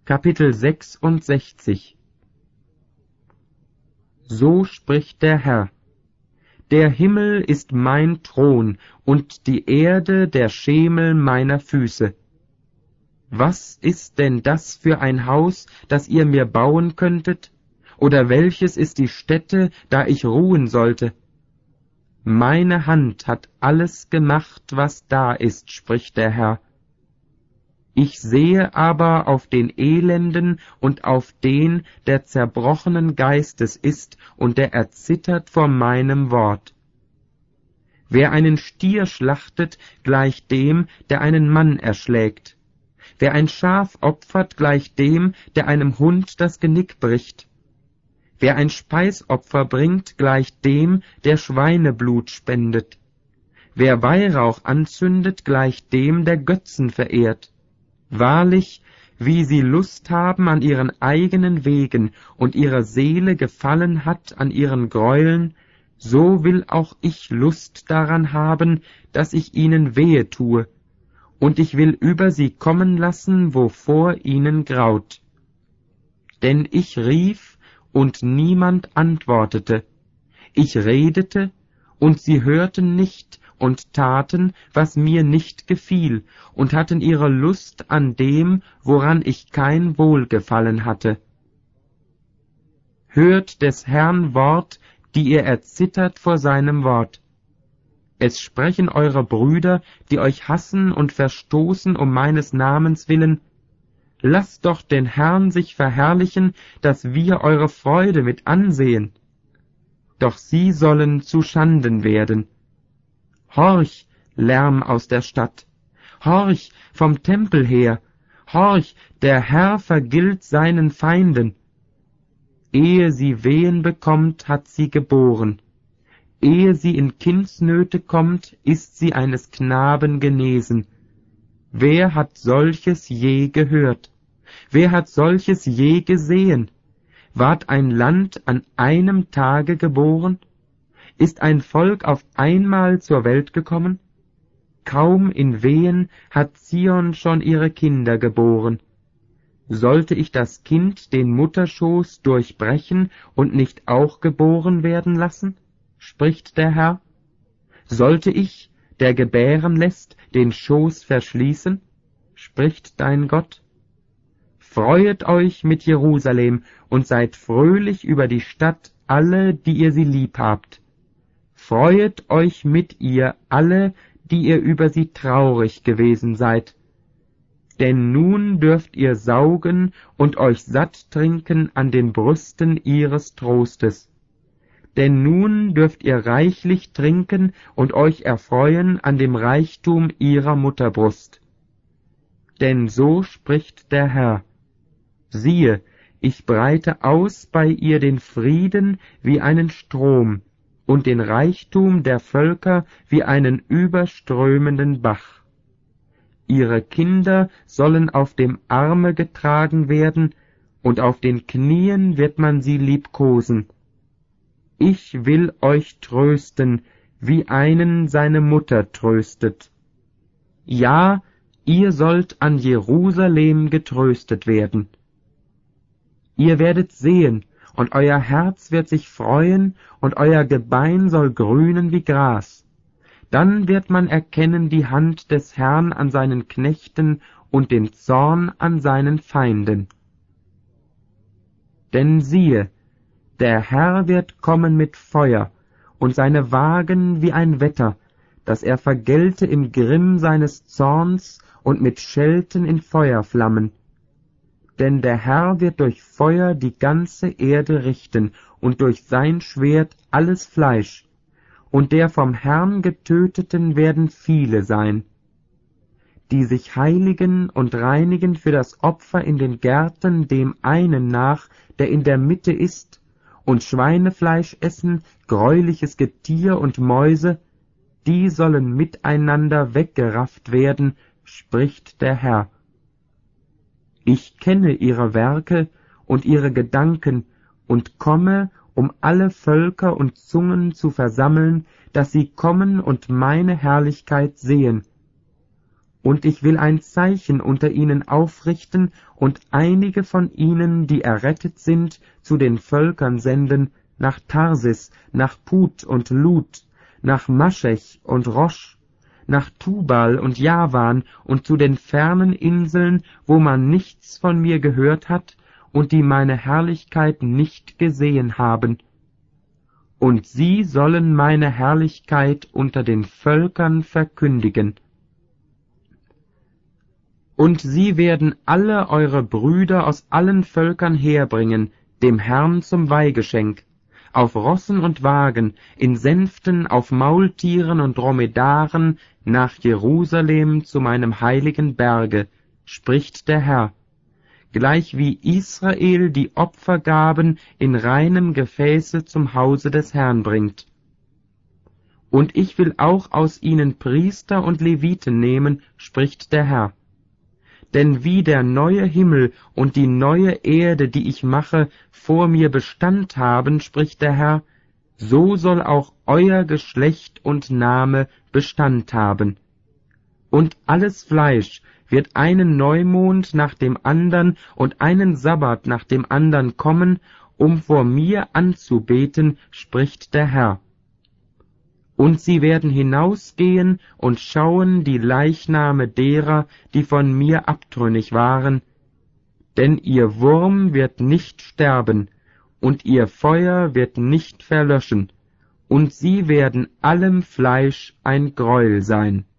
Kapitel 66. So spricht der Herr: Der Himmel ist mein Thron und die Erde der Schemel meiner Füße. Was ist denn das für ein Haus, das ihr mir bauen könntet? Oder welches ist die Stätte, da ich ruhen sollte? Meine Hand hat alles gemacht, was da ist, spricht der Herr. Ich sehe aber auf den Elenden und auf den, der zerbrochenen Geistes ist und der erzittert vor meinem Wort. Wer einen Stier schlachtet, gleicht dem, der einen Mann erschlägt. Wer ein Schaf opfert, gleicht dem, der einem Hund das Genick bricht. Wer ein Speisopfer bringt, gleicht dem, der Schweineblut spendet. Wer Weihrauch anzündet, gleicht dem, der Götzen verehrt. Wahrlich, wie sie Lust haben an ihren eigenen Wegen und ihre Seele gefallen hat an ihren Gräueln, so will auch ich Lust daran haben, dass ich ihnen wehe tue, und ich will über sie kommen lassen, wovor ihnen graut. Denn ich rief, und niemand antwortete. Ich redete, und sie hörten nicht und taten, was mir nicht gefiel, und hatten ihre Lust an dem, woran ich kein Wohlgefallen hatte. Hört des Herrn Wort, die ihr erzittert vor seinem Wort. Es sprechen eure Brüder, die euch hassen und verstoßen um meines Namens willen: Lasst doch den Herrn sich verherrlichen, dass wir eure Freude mit ansehen. Doch sie sollen zu Schanden werden. Horch, Lärm aus der Stadt! Horch, vom Tempel her! Horch, der Herr vergilt seinen Feinden! Ehe sie Wehen bekommt, hat sie geboren. Ehe sie in Kindsnöte kommt, ist sie eines Knaben genesen. Wer hat solches je gehört? Wer hat solches je gesehen? Ward ein Land an einem Tage geboren? Ist ein Volk auf einmal zur Welt gekommen? Kaum in Wehen hat Zion schon ihre Kinder geboren. Sollte ich das Kind den Mutterschoß durchbrechen und nicht auch geboren werden lassen? Spricht der Herr. Sollte ich, der gebären lässt, den Schoß verschließen? Spricht dein Gott. Freuet euch mit Jerusalem und seid fröhlich über die Stadt, alle, die ihr sie lieb habt. Freuet euch mit ihr, alle, die ihr über sie traurig gewesen seid. Denn nun dürft ihr saugen und euch satt trinken an den Brüsten ihres Trostes. Denn nun dürft ihr reichlich trinken und euch erfreuen an dem Reichtum ihrer Mutterbrust. Denn so spricht der Herr: Siehe, ich breite aus bei ihr den Frieden wie einen Strom und den Reichtum der Völker wie einen überströmenden Bach. Ihre Kinder sollen auf dem Arme getragen werden, und auf den Knien wird man sie liebkosen. Ich will euch trösten, wie einen seine Mutter tröstet. Ja, ihr sollt an Jerusalem getröstet werden. Ihr werdet sehen, und euer Herz wird sich freuen, und euer Gebein soll grünen wie Gras. Dann wird man erkennen die Hand des Herrn an seinen Knechten und den Zorn an seinen Feinden. Denn siehe, der Herr wird kommen mit Feuer, und seine Wagen wie ein Wetter, dass er vergelte im Grimm seines Zorns und mit Schelten in Feuerflammen. Denn der Herr wird durch Feuer die ganze Erde richten und durch sein Schwert alles Fleisch, und der vom Herrn Getöteten werden viele sein. Die sich heiligen und reinigen für das Opfer in den Gärten dem einen nach, der in der Mitte ist, und Schweinefleisch essen, greuliches Getier und Mäuse, die sollen miteinander weggerafft werden, spricht der Herr. Ich kenne ihre Werke und ihre Gedanken und komme, um alle Völker und Zungen zu versammeln, dass sie kommen und meine Herrlichkeit sehen. Und ich will ein Zeichen unter ihnen aufrichten und einige von ihnen, die errettet sind, zu den Völkern senden, nach Tarsis, nach Put und Lut, nach Maschech und Rosch, nach Tubal und Javan und zu den fernen Inseln, wo man nichts von mir gehört hat und die meine Herrlichkeit nicht gesehen haben. Und sie sollen meine Herrlichkeit unter den Völkern verkündigen. Und sie werden alle eure Brüder aus allen Völkern herbringen, dem Herrn zum Weihgeschenk, auf Rossen und Wagen, in Sänften, auf Maultieren und Dromedaren, nach Jerusalem zu meinem heiligen Berge, spricht der Herr, gleichwie Israel die Opfergaben in reinem Gefäße zum Hause des Herrn bringt. Und ich will auch aus ihnen Priester und Leviten nehmen, spricht der Herr. Denn wie der neue Himmel und die neue Erde, die ich mache, vor mir Bestand haben, spricht der Herr, so soll auch euer Geschlecht und Name Bestand haben. Und alles Fleisch wird einen Neumond nach dem andern und einen Sabbat nach dem andern kommen, um vor mir anzubeten, spricht der Herr. Und sie werden hinausgehen und schauen die Leichname derer, die von mir abtrünnig waren, denn ihr Wurm wird nicht sterben, und ihr Feuer wird nicht verlöschen, und sie werden allem Fleisch ein Greuel sein.